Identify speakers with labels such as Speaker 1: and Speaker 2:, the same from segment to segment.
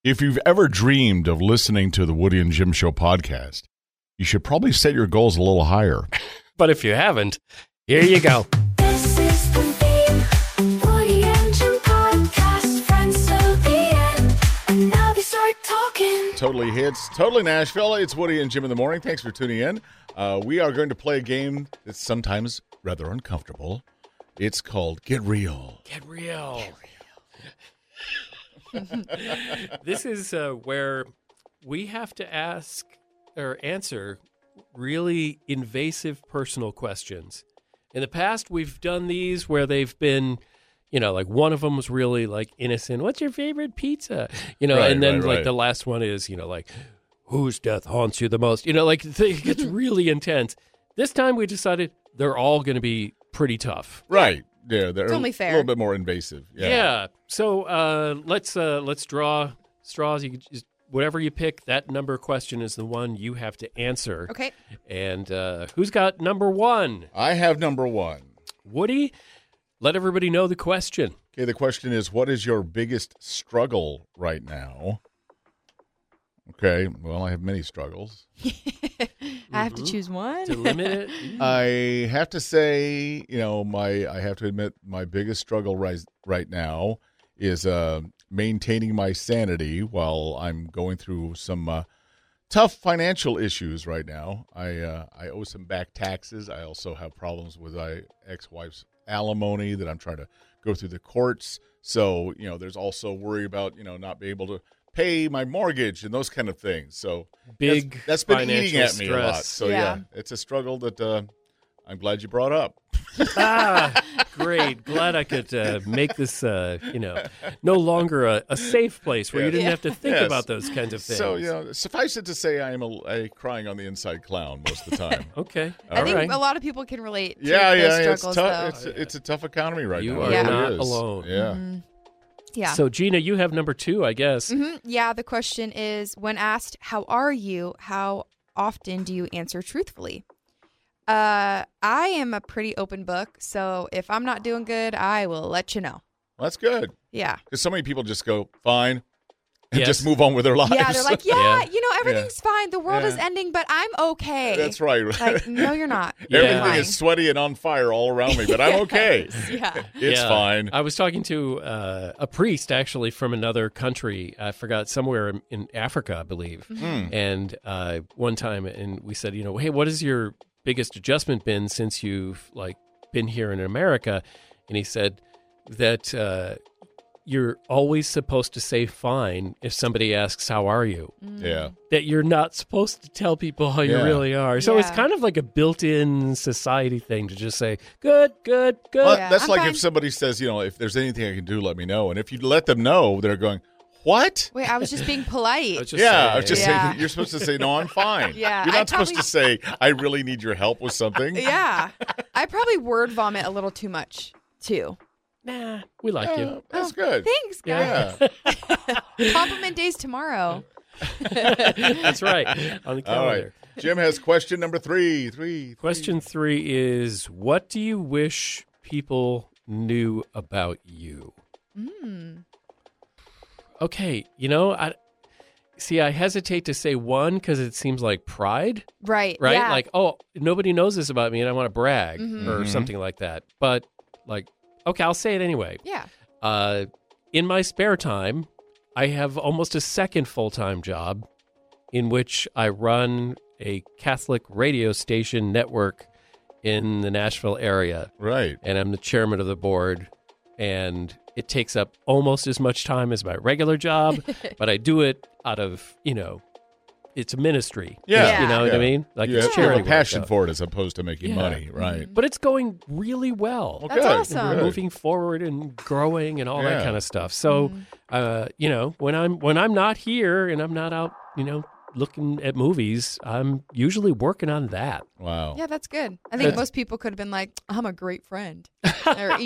Speaker 1: If you've ever dreamed of listening to the Woody and Jim Show podcast, you should probably set your goals a little higher.
Speaker 2: But if you haven't, here you go.
Speaker 3: This is the theme, Woody and Jim podcast, friends till the end, and now they start talking.
Speaker 1: Totally hits, totally Nashville. It's Woody and Jim in the morning. Thanks for tuning in. We are going to play a game that's sometimes rather uncomfortable. It's called Get Real.
Speaker 2: Get real. This is where we have to ask or answer really invasive personal questions. In the past, we've done these where they've been, like one of them was really like innocent. What's your favorite pizza? And then like the last one is, like, whose death haunts you the most? It gets really intense. This time we decided they're all going to be pretty tough.
Speaker 1: Right. Yeah, they're
Speaker 4: only fair.
Speaker 1: A little bit more invasive.
Speaker 2: Yeah. So let's draw straws. You can just, whatever you pick, that number question is the one you have to answer.
Speaker 4: Okay.
Speaker 2: And who's got number one?
Speaker 1: I have number one.
Speaker 2: Woody, let everybody know the question.
Speaker 1: Okay, the question is, what is your biggest struggle right now? Okay, well, I have many struggles.
Speaker 4: I have to choose one.
Speaker 2: To limit it?
Speaker 1: I have to say, I have to admit my biggest struggle right now is maintaining my sanity while I'm going through some tough financial issues right now. I owe some back taxes. I also have problems with my ex-wife's alimony that I'm trying to go through the courts. So, there's also worry about, not being able to pay my mortgage and those kind of things. So
Speaker 2: Big
Speaker 1: that's been
Speaker 2: financial
Speaker 1: eating at me a lot.
Speaker 2: stress.
Speaker 1: So
Speaker 4: Yeah.
Speaker 1: it's a struggle that I'm glad you brought up.
Speaker 2: Great. Glad I could make this, no longer a safe place where you didn't have to think
Speaker 1: Yes.
Speaker 2: about those kinds of things.
Speaker 1: So, suffice it to say, I am a crying on the inside clown most of the time.
Speaker 2: Okay.
Speaker 4: I think
Speaker 2: right.
Speaker 4: a lot of people can relate to
Speaker 1: Yeah,
Speaker 4: those
Speaker 1: it's
Speaker 4: struggles,
Speaker 1: tough.
Speaker 4: though.
Speaker 1: It's a tough economy right
Speaker 2: You
Speaker 1: now.
Speaker 2: are
Speaker 1: It really
Speaker 2: not
Speaker 1: is.
Speaker 2: alone.
Speaker 1: Yeah.
Speaker 4: Yeah.
Speaker 2: So, Gina, you have number two, I guess.
Speaker 4: Yeah, the question is, when asked, how are you, how often do you answer truthfully? I am a pretty open book, so if I'm not doing good, I will let you know.
Speaker 1: Well, that's good.
Speaker 4: Yeah.
Speaker 1: Because so many people just go, fine, and
Speaker 2: Yes.
Speaker 1: just move on with their lives.
Speaker 4: Yeah, they're like,
Speaker 2: Yeah.
Speaker 4: everything's fine. The world is ending, but I'm okay.
Speaker 1: That's right.
Speaker 4: Like, no, you're not.
Speaker 2: Yeah.
Speaker 1: Everything
Speaker 4: Fine.
Speaker 1: is sweaty and on fire all around me, but I'm okay.
Speaker 4: Yeah.
Speaker 1: It's
Speaker 2: Yeah.
Speaker 1: fine.
Speaker 2: I was talking to a priest, actually, from another country. I forgot, somewhere in Africa, I believe. And one time, and we said, hey, what has your biggest adjustment been since you've been here in America? And he said that you're always supposed to say fine if somebody asks, how are you?
Speaker 1: Yeah.
Speaker 2: That you're not supposed to tell people how you
Speaker 1: Yeah.
Speaker 2: really are. So it's
Speaker 4: Yeah.
Speaker 2: kind of like a built-in society thing to just say, good, good, good.
Speaker 1: Well,
Speaker 4: Yeah,
Speaker 1: that's
Speaker 4: I'm
Speaker 1: like
Speaker 4: fine.
Speaker 1: if somebody says, if there's anything I can do, let me know. And if you let them know, they're going, what?
Speaker 4: Wait, I was just being polite.
Speaker 2: I was just
Speaker 1: Yeah,
Speaker 2: saying.
Speaker 1: I was just
Speaker 4: Yeah.
Speaker 1: saying, you're supposed to say, no, I'm fine.
Speaker 4: Yeah,
Speaker 1: You're
Speaker 4: I
Speaker 1: not supposed to
Speaker 4: probably-
Speaker 1: say, I really need your help with something.
Speaker 4: Yeah. I probably word vomit a little too much, too.
Speaker 2: Nah, we like you.
Speaker 1: Yeah, that's good.
Speaker 4: Thanks, guys.
Speaker 1: Yeah.
Speaker 4: Compliment days tomorrow.
Speaker 2: That's right. On the
Speaker 1: All right.
Speaker 2: calendar.
Speaker 1: Jim has question number three.
Speaker 2: Question 3 is, what do you wish people knew about you? Okay, I hesitate to say one because it seems like pride,
Speaker 4: Right.
Speaker 2: right?
Speaker 4: Yeah.
Speaker 2: Like, oh, nobody knows this about me and I want to brag
Speaker 4: Mm-hmm.
Speaker 2: or something like that. But okay, I'll say it anyway.
Speaker 4: Yeah.
Speaker 2: In my spare time, I have almost a second full-time job in which I run a Catholic radio station network in the Nashville area.
Speaker 1: Right.
Speaker 2: And I'm the chairman of the board, and it takes up almost as much time as my regular job, but I do it out of, it's a ministry.
Speaker 1: Yeah.
Speaker 2: You know what I
Speaker 1: Yeah.
Speaker 2: mean? Like
Speaker 1: You
Speaker 2: it's
Speaker 1: have to have
Speaker 2: charity
Speaker 1: a passion
Speaker 2: work.
Speaker 1: for it as opposed to making
Speaker 2: Yeah.
Speaker 1: money. Right.
Speaker 2: But it's going really well.
Speaker 1: Okay.
Speaker 4: That's awesome.
Speaker 1: Good.
Speaker 2: Moving forward and growing and all
Speaker 1: Yeah.
Speaker 2: that kind of stuff. So, when I'm not here and I'm not out, looking at movies, I'm usually working on that.
Speaker 1: Wow.
Speaker 4: Yeah, that's good. I think most people could have been like, I'm a great friend. Or,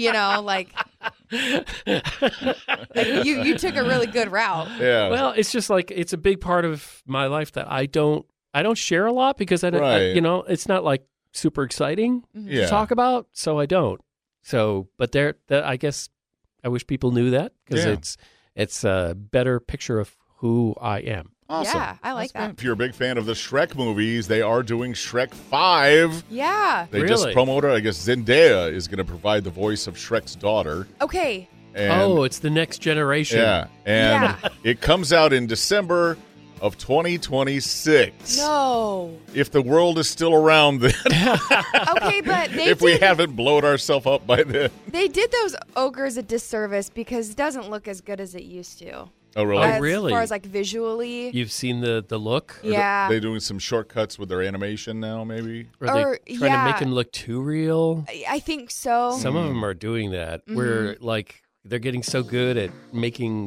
Speaker 4: you took a really good route.
Speaker 1: Yeah.
Speaker 2: Well, it's just like it's a big part of my life that I don't share a lot because I don't,
Speaker 1: Right.
Speaker 2: it's not like super exciting
Speaker 1: Yeah.
Speaker 2: to talk about, so I don't. So, but I guess I wish people knew that because
Speaker 1: Yeah.
Speaker 2: it's a better picture of who I am.
Speaker 1: Awesome.
Speaker 4: Yeah, I like that.
Speaker 1: If you're a big fan of the Shrek movies, they are doing Shrek 5.
Speaker 4: Yeah.
Speaker 1: They just
Speaker 2: Really?
Speaker 1: promoted, I guess Zendaya is going to provide the voice of Shrek's daughter.
Speaker 4: Okay.
Speaker 1: And,
Speaker 2: It's the next generation.
Speaker 1: yeah. And
Speaker 4: Yeah.
Speaker 1: it comes out in December of 2026.
Speaker 4: No.
Speaker 1: If the world is still around then,
Speaker 4: Okay, but
Speaker 1: if we haven't blown ourselves up by then.
Speaker 4: they did those ogres a disservice because it doesn't look as good as it used to.
Speaker 1: Oh, really?
Speaker 2: Oh, really?
Speaker 4: As far as like visually.
Speaker 2: You've seen the look?
Speaker 4: Yeah.
Speaker 1: They doing some shortcuts with their animation now, maybe?
Speaker 2: Are they
Speaker 4: Or,
Speaker 2: trying to
Speaker 4: yeah.
Speaker 2: make him look too real?
Speaker 4: I think so.
Speaker 2: Some of them are doing that, where like they're getting so good at making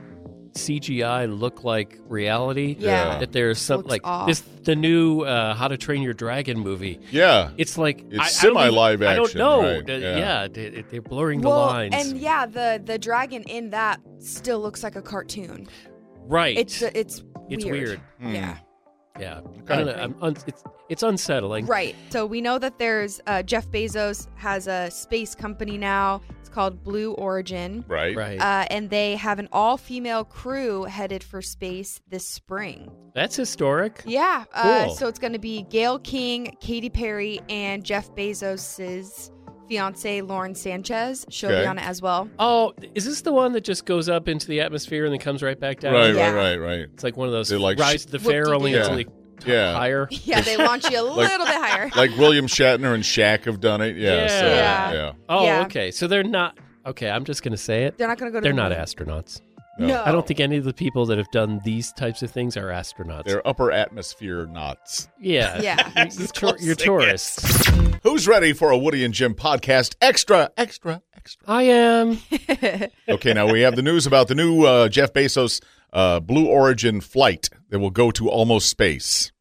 Speaker 2: CGI look like reality
Speaker 4: Yeah.
Speaker 2: that there's some
Speaker 4: Looks
Speaker 2: like
Speaker 4: off.
Speaker 2: the new How to Train Your Dragon movie.
Speaker 1: Yeah.
Speaker 2: It's like
Speaker 1: It's
Speaker 2: I don't even-
Speaker 1: semi-live
Speaker 2: I don't
Speaker 1: action,
Speaker 2: know.
Speaker 1: right, yeah.
Speaker 2: They're blurring the
Speaker 4: Well,
Speaker 2: lines.
Speaker 4: and yeah, the dragon in that still looks like a cartoon.
Speaker 2: right.
Speaker 4: It's
Speaker 2: weird.
Speaker 4: Yeah.
Speaker 2: Yeah. I don't know. It's unsettling.
Speaker 4: Right. So we know that there's Jeff Bezos has a space company now. It's called Blue Origin.
Speaker 1: Right.
Speaker 2: Right.
Speaker 4: And they have an all-female crew headed for space this spring.
Speaker 2: That's historic.
Speaker 4: Yeah.
Speaker 2: Cool.
Speaker 4: So it's going to be Gail King, Katy Perry, and Jeff Bezos' fiance Lauren Sanchez. She'll
Speaker 1: Okay.
Speaker 4: be on it as well.
Speaker 2: Oh, is this the one that just goes up into the atmosphere and then comes right back down?
Speaker 1: Right,
Speaker 4: Yeah.
Speaker 1: right.
Speaker 2: It's like one of those
Speaker 1: They like
Speaker 2: Rise of the Fair, only it's
Speaker 4: Whoop-de-doo.
Speaker 2: like
Speaker 1: Yeah.
Speaker 2: higher.
Speaker 4: Yeah, they launch you a little bit higher.
Speaker 1: Like William Shatner and Shaq have done it. Yeah. So,
Speaker 2: Yeah.
Speaker 1: yeah.
Speaker 2: Oh,
Speaker 4: Yeah.
Speaker 2: okay. So they're not. Okay, I'm just going to say it.
Speaker 4: They're not going to go to
Speaker 2: They're
Speaker 4: the
Speaker 2: not
Speaker 4: moon.
Speaker 2: astronauts.
Speaker 4: No.
Speaker 2: I don't think any of the people that have done these types of things are astronauts.
Speaker 1: They're upper atmosphere knots.
Speaker 2: yeah.
Speaker 4: Yeah.
Speaker 2: You're tourists.
Speaker 1: Who's ready for a Woody and Jim podcast? Extra.
Speaker 2: I am.
Speaker 1: Okay, now we have the news about the new Jeff Bezos Blue Origin flight that will go to almost space.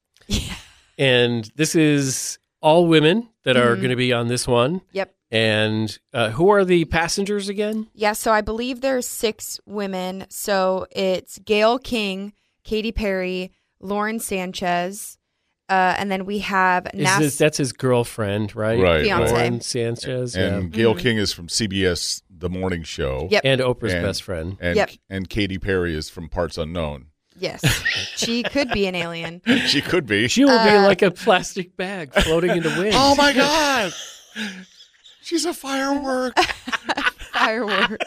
Speaker 2: And this is all women that are going to be on this one.
Speaker 4: Yep.
Speaker 2: And who are the passengers again?
Speaker 4: Yeah, so I believe there's 6 women. So it's Gail King, Katy Perry, Lauren Sanchez, and then we have
Speaker 2: That's his girlfriend, right?
Speaker 1: Right,
Speaker 4: Fiance.
Speaker 2: Lauren Sanchez.
Speaker 1: And Gail King is from CBS The Morning Show.
Speaker 4: Yep.
Speaker 2: And Oprah's
Speaker 1: And-
Speaker 2: best friend.
Speaker 1: And,
Speaker 4: Yep.
Speaker 1: and Katy Perry is from Parts Unknown.
Speaker 4: Yes, she could be an alien.
Speaker 1: She could be.
Speaker 2: She will be like a plastic bag floating in the wind.
Speaker 1: Oh, my God. She's a firework.
Speaker 4: Firework.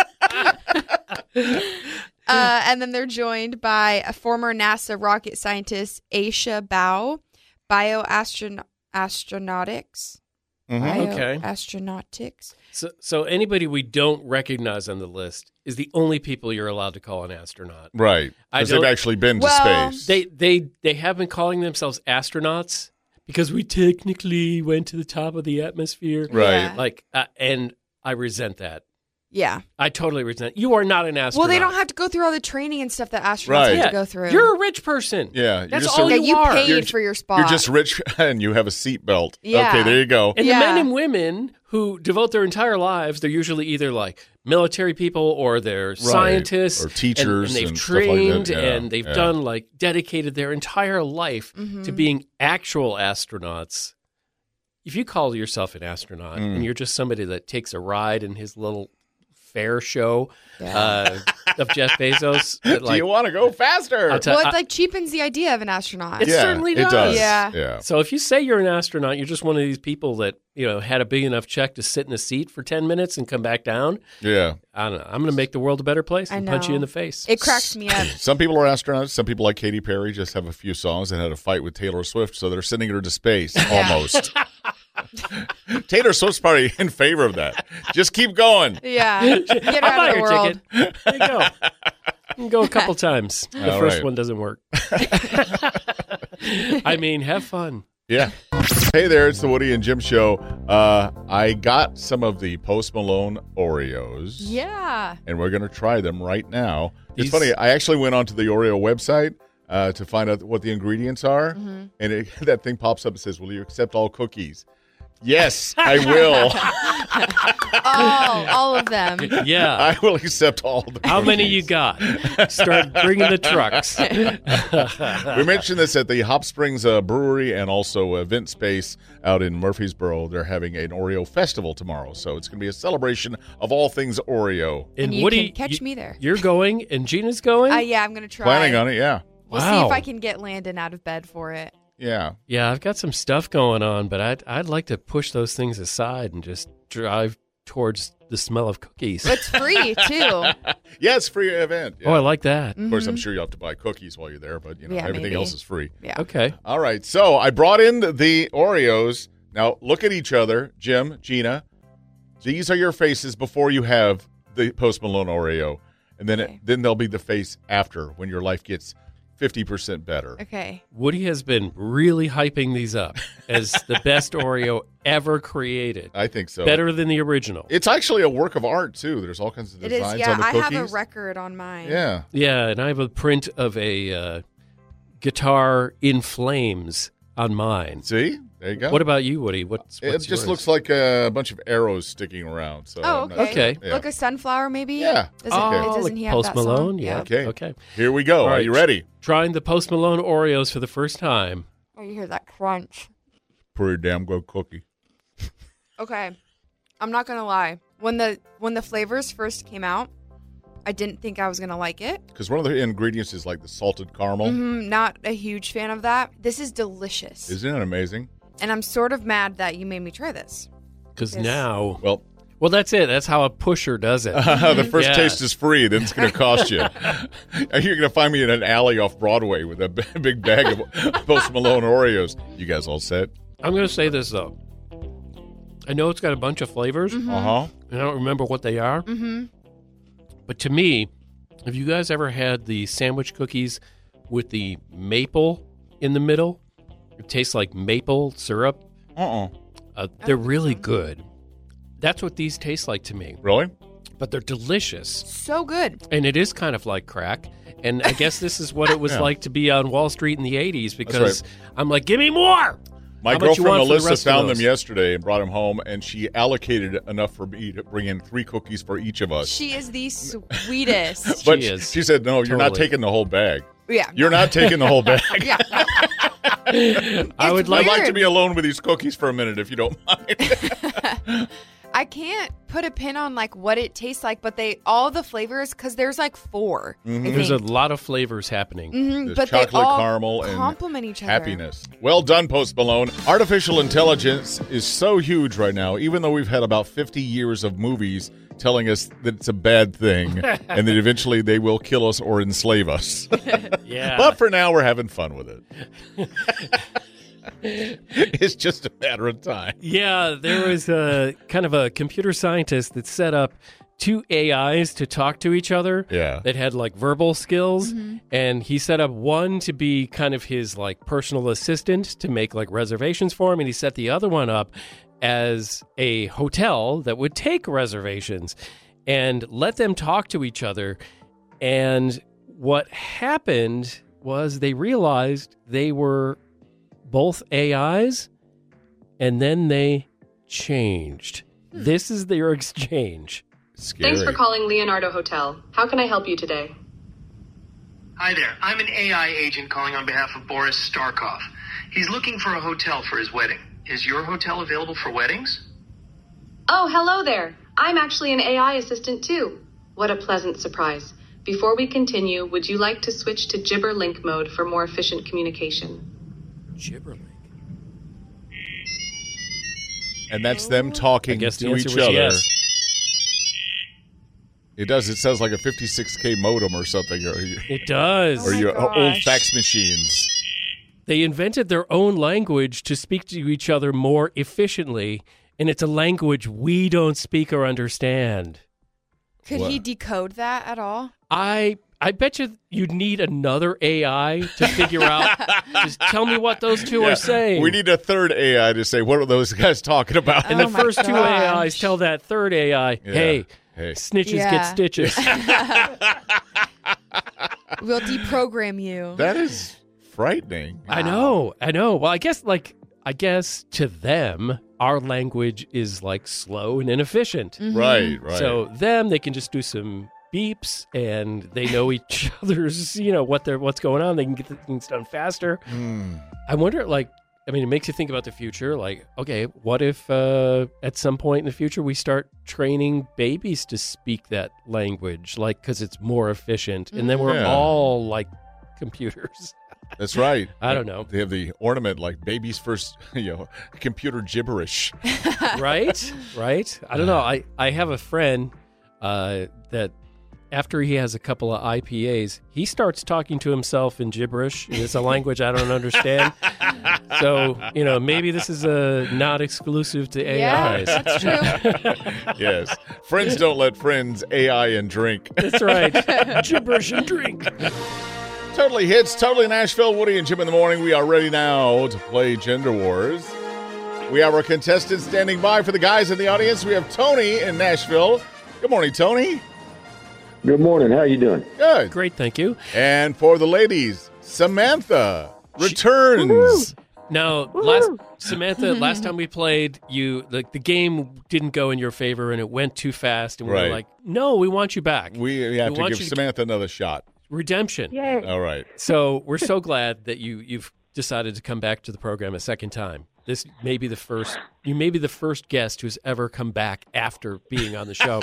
Speaker 4: And then they're joined by a former NASA rocket scientist, Aisha Bao, bioastronautics.
Speaker 2: Okay.
Speaker 4: Astronautics.
Speaker 2: So anybody we don't recognize on the list is the only people you're allowed to call an astronaut.
Speaker 1: Right.
Speaker 2: I
Speaker 1: Because they've
Speaker 2: don't-
Speaker 1: actually been to
Speaker 4: Well,
Speaker 1: space.
Speaker 2: They have been calling themselves astronauts because we technically went to the top of the atmosphere.
Speaker 1: Right.
Speaker 4: Yeah.
Speaker 2: Like, and I resent that.
Speaker 4: Yeah.
Speaker 2: I totally resent. You are not an astronaut.
Speaker 4: Well, they don't have to go through all the training and stuff that astronauts
Speaker 1: Right.
Speaker 4: have to go through.
Speaker 2: You're a rich person.
Speaker 1: Yeah, you're
Speaker 2: That's
Speaker 1: just
Speaker 2: all
Speaker 1: a-
Speaker 4: yeah,
Speaker 2: you
Speaker 4: you
Speaker 2: are.
Speaker 4: paid
Speaker 1: You're-
Speaker 4: for your spot.
Speaker 1: You're just rich and you have a seatbelt.
Speaker 4: Yeah.
Speaker 1: Okay, there you go.
Speaker 2: And
Speaker 4: Yeah.
Speaker 2: the men and women who devote their entire lives, they're usually either like military people or they're scientists
Speaker 1: Or teachers
Speaker 2: and they've
Speaker 1: and stuff like that.
Speaker 2: trained
Speaker 1: Yeah,
Speaker 2: and they've
Speaker 1: yeah.
Speaker 2: done like dedicated their entire life to being actual astronauts. If you call yourself an astronaut
Speaker 1: Mm.
Speaker 2: and you're just somebody that takes a ride in his little fair show of Jeff Bezos, that,
Speaker 1: Do you want to go faster?
Speaker 2: I'll tell-
Speaker 4: well, it like cheapens the idea of an astronaut.
Speaker 2: It certainly
Speaker 1: It does.
Speaker 2: does.
Speaker 4: Yeah.
Speaker 2: So if you say you're an astronaut, you're just one of these people that, had a big enough check to sit in a seat for 10 minutes and come back down.
Speaker 1: Yeah.
Speaker 2: I don't know. I'm going to make the world a better place
Speaker 4: I
Speaker 2: and punch you
Speaker 4: know.
Speaker 2: in the face.
Speaker 4: It cracks me up.
Speaker 1: Some people are astronauts. Some people, like Katy Perry, just have a few songs and had a fight with Taylor Swift, so they're sending her to space almost. Taylor Swift's probably in favor of that. Just keep going.
Speaker 4: Yeah. Get
Speaker 2: I'll
Speaker 4: out
Speaker 2: buy
Speaker 4: of the
Speaker 2: your
Speaker 4: world.
Speaker 2: ticket. There you go. You can go a couple times. The
Speaker 1: All
Speaker 2: first
Speaker 1: right.
Speaker 2: one doesn't work. I mean, have fun.
Speaker 1: Yeah. Hey there, it's the Woody and Jim Show. I got some of the Post Malone Oreos.
Speaker 4: Yeah.
Speaker 1: And we're going to try them right now. It's
Speaker 2: These-
Speaker 1: funny. I actually went onto the Oreo website to find out what the ingredients are.
Speaker 4: Mm-hmm.
Speaker 1: And that thing pops up and says, will you accept all cookies? Yes, I will.
Speaker 4: Oh, all of them.
Speaker 2: Yeah.
Speaker 1: I will accept all the
Speaker 2: How many
Speaker 1: cookies.
Speaker 2: you got? Start bringing the trucks.
Speaker 1: We mentioned this at the Hop Springs Brewery and also Event Space out in Murfreesboro. They're having an Oreo festival tomorrow, so it's going to be a celebration of all things Oreo.
Speaker 4: And you
Speaker 2: Woody,
Speaker 4: can catch me there.
Speaker 2: You're going, and Gina's going?
Speaker 4: Yeah, I'm going to try.
Speaker 1: Planning on it, yeah.
Speaker 4: We'll see
Speaker 2: Wow.
Speaker 4: if I can get Landon out of bed for it.
Speaker 1: Yeah.
Speaker 2: Yeah, I've got some stuff going on, but I'd like to push those things aside and just drive towards the smell of cookies.
Speaker 4: It's free, too.
Speaker 1: Yeah, it's a free event. Yeah.
Speaker 2: Oh, I like that.
Speaker 1: Of course, I'm sure you'll have to buy cookies while you're there, but
Speaker 4: Yeah,
Speaker 1: everything
Speaker 4: maybe.
Speaker 1: else is free.
Speaker 4: Yeah.
Speaker 2: Okay.
Speaker 1: All right, so I brought in the Oreos. Now look at each other, Jim, Gina. These are your faces before you have the Post Malone Oreo, and then
Speaker 4: Okay.
Speaker 1: then there'll be the face after when your life gets 50% better.
Speaker 4: Okay.
Speaker 2: Woody has been really hyping these up as the best Oreo ever created.
Speaker 1: I think so.
Speaker 2: Better than the original.
Speaker 1: It's actually a work of art too. There's all kinds of
Speaker 4: It
Speaker 1: designs
Speaker 4: is, yeah.
Speaker 1: on the
Speaker 4: I
Speaker 1: cookies.
Speaker 4: have a record on mine.
Speaker 1: Yeah.
Speaker 2: Yeah, and I have a print of a guitar in flames on mine.
Speaker 1: See, there you go.
Speaker 2: What about you, Woody? What's
Speaker 1: it just
Speaker 2: yours?
Speaker 1: looks like a bunch of arrows sticking around. So
Speaker 4: Oh,
Speaker 1: I'm not
Speaker 4: okay.
Speaker 1: sure.
Speaker 2: Okay.
Speaker 1: Yeah.
Speaker 4: Look, a sunflower, maybe?
Speaker 1: Yeah.
Speaker 4: Does
Speaker 2: Oh,
Speaker 4: doesn't
Speaker 2: like
Speaker 4: he have
Speaker 2: Post
Speaker 4: that song?
Speaker 2: Malone? Yeah.
Speaker 1: Okay.
Speaker 2: Okay.
Speaker 1: Here we go.
Speaker 2: All
Speaker 1: Are
Speaker 2: right.
Speaker 1: you ready?
Speaker 2: Trying the Post Malone Oreos for the first time.
Speaker 4: Oh, you hear that crunch.
Speaker 1: Pretty damn good cookie.
Speaker 4: Okay. I'm not going to lie. When the flavors first came out, I didn't think I was going to like it.
Speaker 1: Because one of the ingredients is like the salted caramel.
Speaker 4: Not a huge fan of that. This is delicious.
Speaker 1: Isn't it amazing?
Speaker 4: And I'm sort of mad that you made me try this.
Speaker 2: Because
Speaker 4: Yes.
Speaker 2: now,
Speaker 1: Well,
Speaker 2: well, that's it. That's how a pusher does it.
Speaker 1: the first
Speaker 2: Yeah.
Speaker 1: taste is free, then it's going to cost you. You're going to find me in an alley off Broadway with a big bag of Post Malone Oreos. You guys all set?
Speaker 2: I'm going to say this, though. I know it's got a bunch of flavors, and
Speaker 1: Uh-huh.
Speaker 2: I don't remember what they are.
Speaker 4: Mm-hmm.
Speaker 2: But to me, have you guys ever had the sandwich cookies with the maple in the middle? It tastes like maple syrup.
Speaker 1: Uh-uh.
Speaker 2: They're really good. That's what these taste like to me.
Speaker 1: Really?
Speaker 2: But they're delicious.
Speaker 4: So good.
Speaker 2: And it is kind of like crack. And I guess this is what it was
Speaker 1: Yeah.
Speaker 2: like to be on Wall Street in the 80s because
Speaker 1: right.
Speaker 2: I'm like, give me more.
Speaker 1: My
Speaker 2: How much you
Speaker 1: girlfriend
Speaker 2: want for the
Speaker 1: Alyssa
Speaker 2: rest of
Speaker 1: found them
Speaker 2: those?
Speaker 1: yesterday and brought them home, and she allocated enough for me to bring in 3 cookies for each of us.
Speaker 4: She is the sweetest.
Speaker 1: But
Speaker 2: She is.
Speaker 1: she said, no, you're not
Speaker 2: Totally.
Speaker 1: taking the whole bag.
Speaker 4: Yeah.
Speaker 1: You're not taking the whole bag.
Speaker 4: Yeah.
Speaker 2: I would
Speaker 4: It's
Speaker 2: like
Speaker 1: I'd like to
Speaker 4: weird.
Speaker 1: be alone with these cookies for a minute, if you don't mind.
Speaker 4: I can't put a pin on like what it tastes like, but all the flavors, because there's like 4. I
Speaker 2: There's a
Speaker 4: think.
Speaker 2: lot of flavors happening.
Speaker 1: There's
Speaker 4: But
Speaker 1: chocolate,
Speaker 4: they all
Speaker 1: caramel, and
Speaker 4: complement each other.
Speaker 1: happiness. Well done, Post Malone. Artificial intelligence is so huge right now, even though we've had about 50 years of movies telling us that it's a bad thing and that eventually they will kill us or enslave us.
Speaker 2: Yeah.
Speaker 1: But for now, we're having fun with it. It's just a matter of time.
Speaker 2: Yeah, there was a kind of a computer scientist that set up 2 AIs to talk to each other.
Speaker 1: Yeah.
Speaker 2: That had like verbal skills. And he set up one to be kind of his like personal assistant to make like reservations for him. And he set the other one up as a hotel that would take reservations and let them talk to each other. And what happened was they realized they were both AIs, and then they changed. This is their exchange.
Speaker 1: Scary.
Speaker 5: Thanks for calling Leonardo Hotel. How can I help you today?
Speaker 6: Hi there. I'm an AI agent calling on behalf of Boris Starkov. He's looking for a hotel for his wedding. Is your hotel available for weddings?
Speaker 5: Oh, hello there. I'm actually an AI assistant too. What a pleasant surprise. Before we continue, would you like to switch to Gibberlink mode for more efficient communication?
Speaker 2: Gibberlink.
Speaker 1: And that's them talking
Speaker 2: I guess the
Speaker 1: to
Speaker 2: answer
Speaker 1: each
Speaker 2: was
Speaker 1: other.
Speaker 2: yes.
Speaker 1: It does. It sounds like a 56K modem or something, or
Speaker 2: It does.
Speaker 4: Oh my
Speaker 1: your
Speaker 4: gosh.
Speaker 1: old fax machines.
Speaker 2: They invented their own language to speak to each other more efficiently, and it's a language we don't speak or understand.
Speaker 4: Could
Speaker 1: What?
Speaker 4: he decode that at all?
Speaker 2: I bet you'd need another AI to figure out. Just tell me what those two are saying.
Speaker 1: We need a third AI to say, what are those guys talking about?
Speaker 2: and the
Speaker 4: Oh my
Speaker 2: first 2
Speaker 4: gosh.
Speaker 2: AIs tell that third AI,
Speaker 1: Yeah.
Speaker 2: hey,
Speaker 1: Hey.
Speaker 2: snitches
Speaker 4: Yeah.
Speaker 2: get stitches.
Speaker 4: We'll deprogram you.
Speaker 1: That is frightening.
Speaker 2: I know. Well, I guess like I guess to them, our language is like slow and inefficient.
Speaker 1: Right.
Speaker 2: So they can just do some beeps and they know each other's, what's going on. They can get things done faster. I wonder, it makes you think about the future. Like, okay, what if at some point in the future we start training babies to speak that language, because it's more efficient, and then we're all like computers.
Speaker 1: That's right.
Speaker 2: I don't know.
Speaker 1: They have the ornament like baby's first, computer gibberish.
Speaker 2: Right? I don't know. I have a friend that after he has a couple of IPAs, he starts talking to himself in gibberish. It's a language I don't understand. So, maybe this is not exclusive to AIs.
Speaker 4: Yeah, that's true.
Speaker 1: Yes. Friends don't let friends AI and drink.
Speaker 2: That's right. Gibberish and drink.
Speaker 1: Totally hits, totally Nashville. Woody and Jim in the morning. We are ready now to play Gender Wars. We have our contestants standing by. For the guys in the audience, we have Tony in Nashville. Good morning, Tony.
Speaker 7: Good morning. How you doing?
Speaker 1: Good.
Speaker 2: Great, thank you.
Speaker 1: And for the ladies, Samantha returns.
Speaker 2: Now, Samantha, last time we played, the game didn't go in your favor and it went too fast, and we were like, "No, we want you back.
Speaker 1: We have to
Speaker 2: want
Speaker 1: give
Speaker 2: you
Speaker 1: Samantha another shot.
Speaker 2: Redemption."
Speaker 8: Yay.
Speaker 1: All right.
Speaker 2: So we're so glad that you've decided to come back to the program a second time. This may be the first. You may be the first guest who's ever come back after being on the show.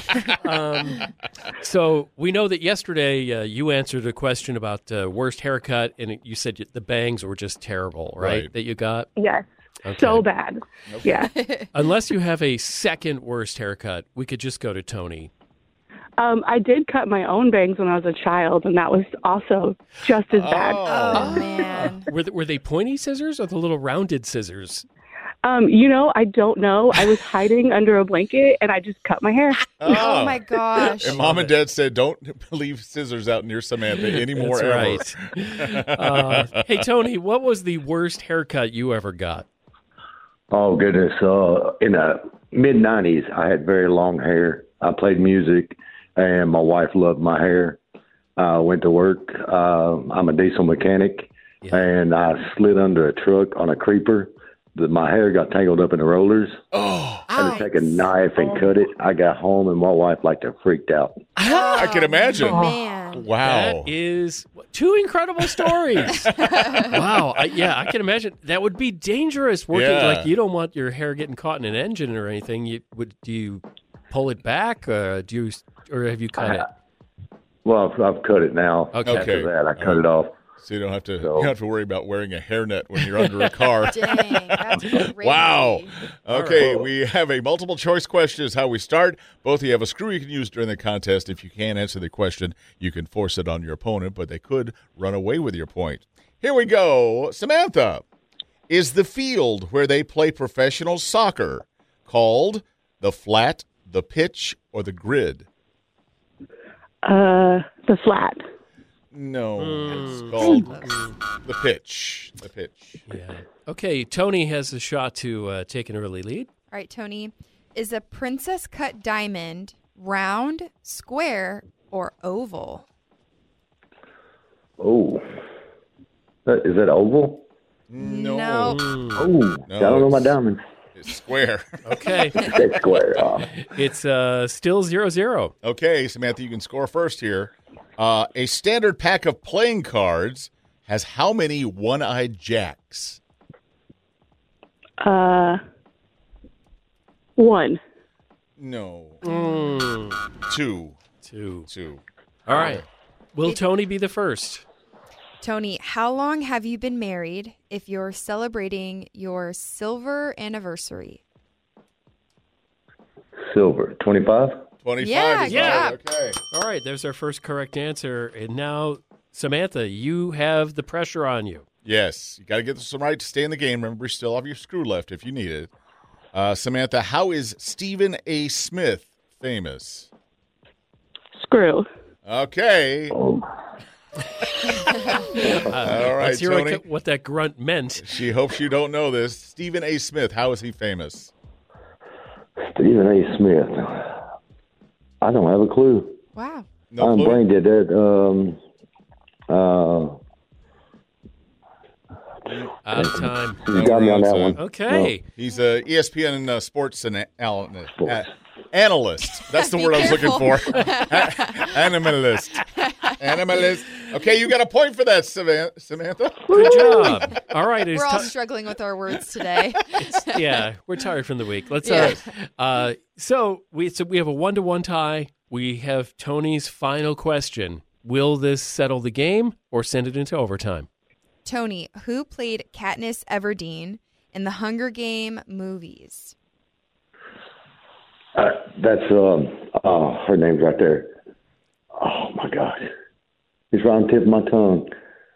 Speaker 2: So we know that yesterday you answered a question about worst haircut, and you said the bangs were just terrible, right? That you got.
Speaker 8: Yes.
Speaker 2: Okay.
Speaker 8: So bad. Yeah.
Speaker 2: Unless you have a second worst haircut, we could just go to Tony.
Speaker 8: I did cut my own bangs when I was a child, and that was also just as bad.
Speaker 4: Oh, man.
Speaker 2: Were they pointy scissors or the little rounded scissors?
Speaker 8: I don't know. I was hiding under a blanket, and I just cut my hair.
Speaker 4: Oh, my gosh.
Speaker 1: And Mom and Dad said, don't leave scissors out near Samantha anymore.
Speaker 2: That's right. Hey, Tony, what was the worst haircut you ever got?
Speaker 7: Oh, goodness. In the mid-'90s, I had very long hair. I played music, and my wife loved my hair. I went to work. I'm a diesel mechanic, and I slid under a truck on a creeper. My hair got tangled up in the rollers.
Speaker 1: Oh,
Speaker 7: I had to take a knife and cut it. I got home, and my wife freaked out.
Speaker 1: I can imagine.
Speaker 4: Man.
Speaker 1: Wow.
Speaker 2: That is two incredible stories. Wow. I can imagine. That would be dangerous working.
Speaker 1: Yeah.
Speaker 2: You don't want your hair getting caught in an engine or anything. Do you pull it back? Or have you cut it?
Speaker 7: Well, I've cut it now.
Speaker 2: Okay.
Speaker 7: After that, I cut it off.
Speaker 1: So you don't have to worry about wearing a hairnet when you're under a car.
Speaker 4: Dang, that's crazy.
Speaker 1: Wow. Okay,
Speaker 2: All right.
Speaker 1: we have a multiple choice question is how we start. Both of you have a screw you can use during the contest. If you can't answer the question, you can force it on your opponent, but they could run away with your point. Here we go. Samantha, is the field where they play professional soccer called the flat, the pitch, or the grid?
Speaker 8: The flat.
Speaker 1: No, it's called the pitch. The pitch.
Speaker 2: Yeah. Okay, Tony has a shot to take an early lead.
Speaker 4: All right, Tony. Is a princess cut diamond round, square, or oval?
Speaker 7: Oh. Is that oval?
Speaker 1: No.
Speaker 7: Oh,
Speaker 1: No,
Speaker 7: I don't know my
Speaker 1: it's-
Speaker 7: diamonds.
Speaker 1: It's square.
Speaker 2: Okay.
Speaker 7: That's square.
Speaker 2: It's still 0-0.
Speaker 1: Okay, Samantha, you can score first here. A standard pack of playing cards has how many one-eyed jacks?
Speaker 8: 1.
Speaker 1: No.
Speaker 2: Mm.
Speaker 1: Two.
Speaker 2: 2. All right. Will Tony be the first?
Speaker 4: Tony, how long have you been married if you're celebrating your silver anniversary?
Speaker 7: Silver. 25?
Speaker 1: 25
Speaker 4: Yeah,
Speaker 1: is
Speaker 4: good
Speaker 1: right.
Speaker 4: job.
Speaker 1: Okay.
Speaker 2: All right, there's our first correct answer. And now, Samantha, you have the pressure on you.
Speaker 1: Yes, you got to get this one right to stay in the game. Remember, you still have your screw left if you need it. Samantha, how is Stephen A. Smith famous?
Speaker 8: Screw.
Speaker 1: Okay.
Speaker 7: Oh.
Speaker 1: All right,
Speaker 2: Let's hear
Speaker 1: Tony.
Speaker 2: what that grunt meant.
Speaker 1: She hopes you don't know this. Stephen A. Smith, how is he famous?
Speaker 7: Stephen A. Smith. I don't have a clue.
Speaker 4: Wow.
Speaker 1: No
Speaker 7: I'm
Speaker 1: clue?
Speaker 7: brain dead.
Speaker 2: Out of time.
Speaker 7: You got me on that one.
Speaker 2: Okay.
Speaker 1: He's a ESPN sports analyst.
Speaker 7: Sports.
Speaker 1: Analyst. That's the
Speaker 4: Be
Speaker 1: word I was looking for. Animalist. Animalist. Okay, you got a point for that, Samantha.
Speaker 2: Good job. All right. It's
Speaker 4: We're all struggling with our words today.
Speaker 2: yeah, we're tired from the week. Let's.
Speaker 4: Yeah.
Speaker 2: So we have a 1-1 tie. We have Tony's final question. Will this settle the game or send it into overtime?
Speaker 4: Tony, who played Katniss Everdeen in the Hunger Game movies?
Speaker 7: That's her name's right there. Oh my God, it's right on the tip of my tongue.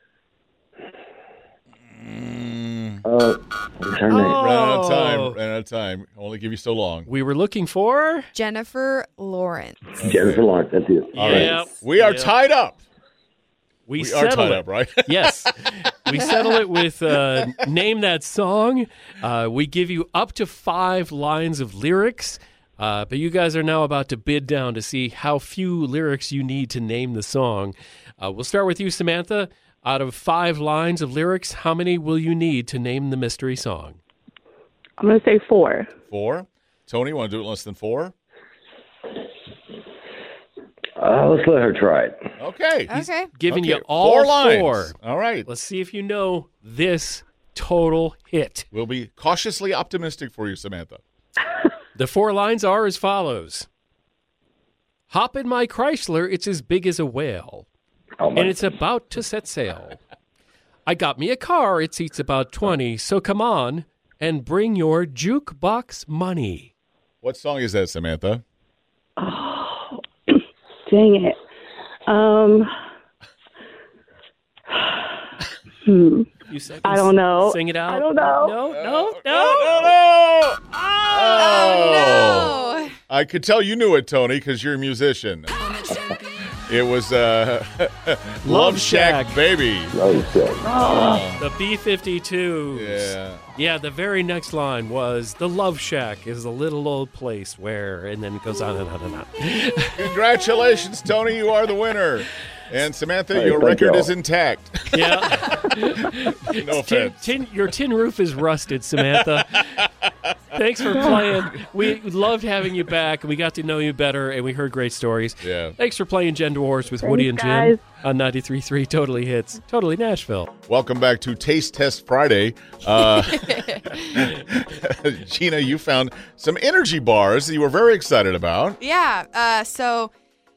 Speaker 7: What's her name?
Speaker 1: Ran out of time. Ran out of time. Only give you so long.
Speaker 2: We were looking for.
Speaker 4: Jennifer Lawrence.
Speaker 7: Jennifer Lawrence. That's it.
Speaker 1: All right.
Speaker 2: Yep.
Speaker 1: We are
Speaker 2: Yep.
Speaker 1: tied up.
Speaker 2: We
Speaker 1: are
Speaker 2: settle
Speaker 1: tied
Speaker 2: it.
Speaker 1: up, right?
Speaker 2: Yes. We settle it with name that song. We give you up to 5 lines of lyrics. But you guys are now about to bid down to see how few lyrics you need to name the song. We'll start with you, Samantha. Out of 5 lines of lyrics, how many will you need to name the mystery song?
Speaker 8: I'm going to say 4.
Speaker 1: 4. Tony, want to do it in less than 4?
Speaker 7: Let's let her try it.
Speaker 1: Okay.
Speaker 4: Okay.
Speaker 2: Giving you
Speaker 1: Okay,
Speaker 2: all
Speaker 1: 4 lines.
Speaker 2: 4.
Speaker 1: All right.
Speaker 2: Let's see if you know this total hit.
Speaker 1: We'll be cautiously optimistic for you, Samantha.
Speaker 2: The 4 lines are as follows. Hop in my Chrysler, it's as big as a whale,
Speaker 7: Oh my.
Speaker 2: and it's about to set sail. I got me a car, it seats about 20, so come on and bring your jukebox money.
Speaker 1: What song is that, Samantha?
Speaker 8: Oh, dang it.
Speaker 2: You seconds.
Speaker 8: I don't know.
Speaker 2: Sing it out.
Speaker 8: I don't know.
Speaker 2: No.
Speaker 1: No.
Speaker 4: Oh, no.
Speaker 1: I could tell you knew it, Tony, because you're a musician. It was Love Shack Baby.
Speaker 2: The B-52s.
Speaker 1: Yeah.
Speaker 2: Yeah, the very next line was, the Love Shack is a little old place where, and then it goes on and on and on.
Speaker 1: Congratulations, Tony. You are the winner. And Samantha,
Speaker 7: Hey,
Speaker 1: your
Speaker 7: thank
Speaker 1: record
Speaker 7: y'all.
Speaker 1: is intact.
Speaker 2: Yeah.
Speaker 1: No offense.
Speaker 2: Your tin roof is rusted, Samantha. Thanks for playing. We loved having you back, and we got to know you better, and we heard great stories.
Speaker 1: Yeah.
Speaker 2: Thanks for playing Gender Wars with Woody and Jim
Speaker 8: guys.
Speaker 2: on 93.3 Totally Hits, Totally Nashville.
Speaker 1: Welcome back to Taste Test Friday. Gina, you found some energy bars that you were very excited about.
Speaker 4: Yeah. So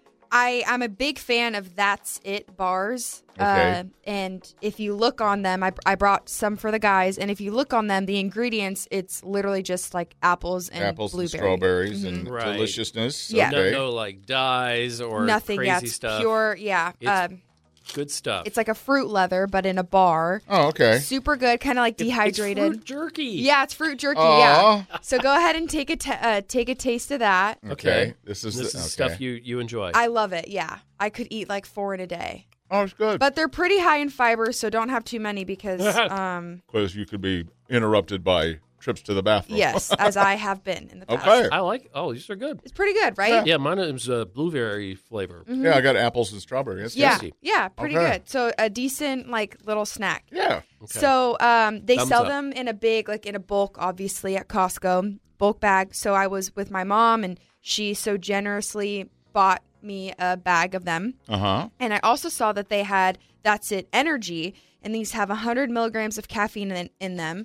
Speaker 4: I'm a big fan of That's It bars.
Speaker 1: Okay.
Speaker 4: And if you look on them, I brought some for the guys. And if you look on them, the ingredients, it's literally just like apples and
Speaker 1: Apples and
Speaker 4: blueberry.
Speaker 1: strawberries and
Speaker 2: Right.
Speaker 1: deliciousness.
Speaker 4: Yeah.
Speaker 1: Okay.
Speaker 2: No, like dyes or
Speaker 4: Nothing.
Speaker 2: crazy
Speaker 4: Yeah, it's
Speaker 2: stuff.
Speaker 4: pure. Yeah.
Speaker 2: It's good stuff.
Speaker 4: It's like a fruit leather, but in a bar.
Speaker 1: Oh, okay.
Speaker 4: Super good. Kind of like dehydrated.
Speaker 2: It's fruit jerky.
Speaker 4: Yeah, it's fruit jerky.
Speaker 1: Aw.
Speaker 4: Yeah. So go ahead and take a taste of that.
Speaker 1: Okay. This is
Speaker 2: This is stuff you enjoy.
Speaker 4: I love it. Yeah, I could eat like 4 in a day.
Speaker 1: Oh, it's good.
Speaker 4: But they're pretty high in fiber, so don't have too many because
Speaker 1: Because you could be interrupted by trips to the bathroom.
Speaker 4: yes, as I have been in the past.
Speaker 1: Okay.
Speaker 2: I like. Oh, these are good.
Speaker 4: It's pretty good, right?
Speaker 2: Yeah, mine is blueberry flavor.
Speaker 1: Yeah, I got apples and strawberry. That's
Speaker 4: Yeah,
Speaker 1: tasty.
Speaker 4: yeah, pretty
Speaker 1: Okay.
Speaker 4: good. So a decent like little snack.
Speaker 1: Yeah.
Speaker 2: Okay.
Speaker 4: So they
Speaker 2: Thumbs
Speaker 4: sell
Speaker 2: up.
Speaker 4: them in a big, like in a bulk, obviously at Costco, bulk bag. So I was with my mom, and she so generously bought me a bag of them.
Speaker 1: Uh-huh.
Speaker 4: And I also saw that they had That's It Energy, and these have 100 milligrams of caffeine in them.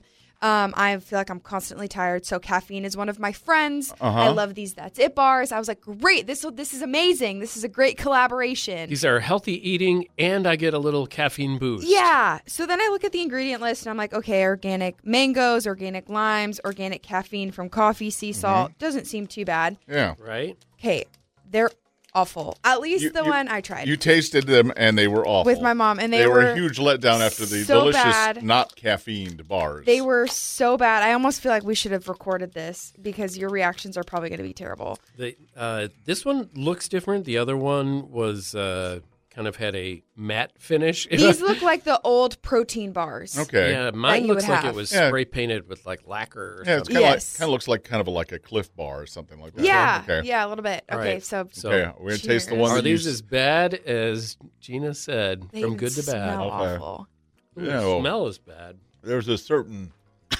Speaker 4: I feel like I'm constantly tired, so caffeine is one of my friends. I love these That's It bars. I was like, great, this is amazing. This is a great collaboration.
Speaker 2: These are healthy eating, and I get a little caffeine boost.
Speaker 4: Yeah. So then I look at the ingredient list and I'm like, okay, organic mangoes, organic limes, organic caffeine from coffee, sea salt. Doesn't seem too bad.
Speaker 1: Yeah.
Speaker 2: Right?
Speaker 4: Okay, they're awful. At least the one I tried
Speaker 1: You tasted them, and they were awful.
Speaker 4: with my mom, and
Speaker 1: They were a huge letdown after the
Speaker 4: so
Speaker 1: delicious,
Speaker 4: bad.
Speaker 1: not caffeined bars.
Speaker 4: They were so bad. I almost feel like we should have recorded this because your reactions are probably going to be terrible.
Speaker 2: This one looks different. The other one was kind of had a matte finish.
Speaker 4: These look like the old protein bars.
Speaker 1: Okay.
Speaker 2: Yeah, mine
Speaker 4: you
Speaker 2: looks
Speaker 4: would
Speaker 2: like
Speaker 4: have.
Speaker 2: it was
Speaker 1: Yeah.
Speaker 2: spray painted with like lacquer or
Speaker 1: Yeah, it's
Speaker 2: something.
Speaker 1: kind of
Speaker 4: Yes.
Speaker 1: looks like like a Cliff Bar or something like that.
Speaker 4: Yeah,
Speaker 1: Okay.
Speaker 4: yeah, a little bit.
Speaker 2: All
Speaker 4: Okay,
Speaker 2: right.
Speaker 4: so
Speaker 2: So
Speaker 1: Okay, we're gonna taste the one
Speaker 2: are
Speaker 1: that
Speaker 2: these
Speaker 1: you
Speaker 2: as bad as Gina said,
Speaker 4: they
Speaker 2: from
Speaker 4: even
Speaker 2: good to bad?
Speaker 4: smell
Speaker 1: Okay.
Speaker 4: awful.
Speaker 2: Ooh,
Speaker 1: Yeah, well-
Speaker 2: smell is bad.
Speaker 1: there's a certain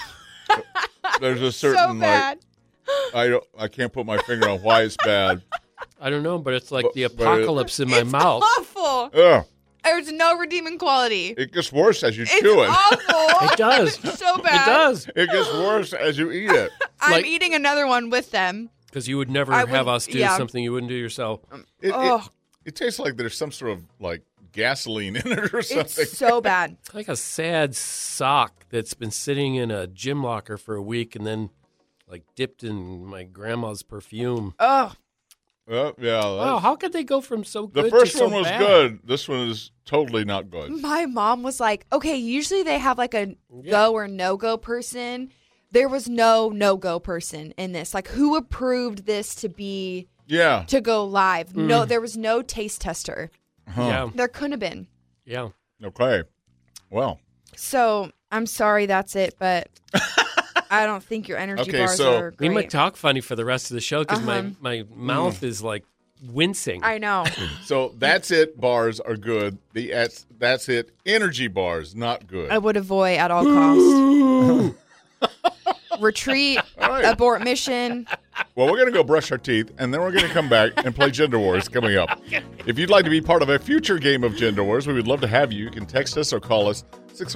Speaker 4: So
Speaker 1: like
Speaker 4: bad.
Speaker 1: I can't put my finger on why it's bad.
Speaker 2: I don't know, but it's like
Speaker 1: But-
Speaker 2: the
Speaker 1: but it-
Speaker 2: apocalypse in my
Speaker 4: It's
Speaker 2: mouth.
Speaker 4: awful.
Speaker 1: Ugh,
Speaker 4: There's no redeeming quality.
Speaker 1: it gets worse as you
Speaker 4: It's
Speaker 1: chew it.
Speaker 4: awful.
Speaker 2: It does.
Speaker 4: So bad.
Speaker 2: It does.
Speaker 1: It gets worse as you eat it.
Speaker 4: I'm
Speaker 2: Like-
Speaker 4: eating another one with them.
Speaker 2: Because you would never
Speaker 4: I
Speaker 2: have
Speaker 4: wouldn't-
Speaker 2: us do
Speaker 4: yeah.
Speaker 2: something you wouldn't do yourself.
Speaker 1: It,
Speaker 4: Ugh.
Speaker 1: it tastes like there's some sort of like gasoline in it or something.
Speaker 4: It's so bad.
Speaker 2: It's like a sad sock that's been sitting in a gym locker for a week and then like dipped in my grandma's perfume.
Speaker 4: Ugh.
Speaker 1: Yeah,
Speaker 2: Wow,
Speaker 1: that's-
Speaker 2: how could they go from so good
Speaker 1: the first
Speaker 2: to so
Speaker 1: one was
Speaker 2: bad?
Speaker 1: good. This one is totally not good.
Speaker 4: My mom was like, okay, usually they have like a go or no go person. There was no go person in this. Like, who approved this to go live? No, there was no taste tester.
Speaker 2: Yeah,
Speaker 4: There couldn't have been.
Speaker 2: yeah.
Speaker 1: Okay. Well,
Speaker 4: So I'm sorry, that's it, but I don't think your energy
Speaker 1: Okay,
Speaker 4: bars
Speaker 1: so-
Speaker 4: are
Speaker 2: We
Speaker 4: great.
Speaker 2: might talk funny for the rest of the show because
Speaker 4: Uh-huh.
Speaker 2: my mouth is like wincing.
Speaker 4: I know.
Speaker 1: so that's it. Bars are good. That's it. Energy bars not good.
Speaker 4: I would avoid at all costs. Retreat,
Speaker 1: All right.
Speaker 4: abort mission.
Speaker 1: Well, we're going to go brush our teeth, and then we're going to come back and play Gender Wars coming up. If you'd like to be part of a future game of Gender Wars, we would love to have you. You can text us or call us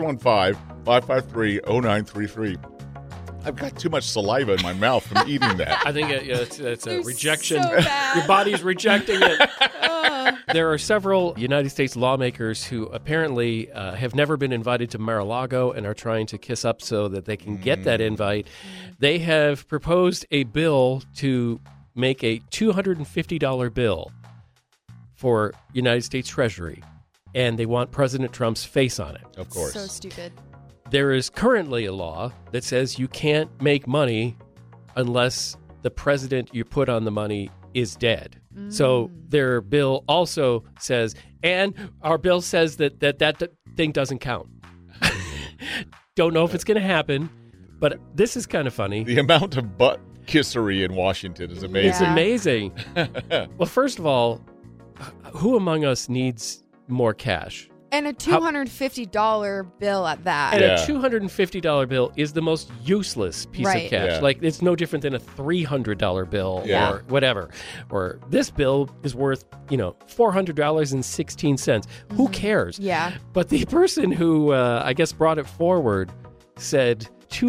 Speaker 1: 615-553-0933. I've got too much saliva in my mouth from eating that.
Speaker 2: I think it's a
Speaker 4: You're
Speaker 2: rejection.
Speaker 4: so bad.
Speaker 2: Your body's rejecting it. There are several United States lawmakers who apparently have never been invited to Mar-a-Lago and are trying to kiss up so that they can get that invite. They have proposed a bill to make a $250 bill for United States Treasury, and they want President Trump's face on it.
Speaker 1: Of course.
Speaker 4: So stupid.
Speaker 2: There is currently a law that says you can't make money unless the president you put on the money is dead. So their bill also says, and our bill says that thing doesn't count. Don't know if it's going to happen, but this is kind of funny.
Speaker 1: The amount of butt kissery in Washington is amazing.
Speaker 2: It's amazing. Well, first of all, who among us needs more cash?
Speaker 4: And a $250 bill at that.
Speaker 2: And
Speaker 1: Yeah.
Speaker 2: a $250 bill is the most useless piece
Speaker 4: Right.
Speaker 2: of cash.
Speaker 1: Yeah.
Speaker 2: Like, it's no different than a $300 bill
Speaker 1: Yeah.
Speaker 2: or whatever. Or this bill is worth, $400.16. Who cares?
Speaker 4: Yeah.
Speaker 2: But the person who, I guess, brought it forward said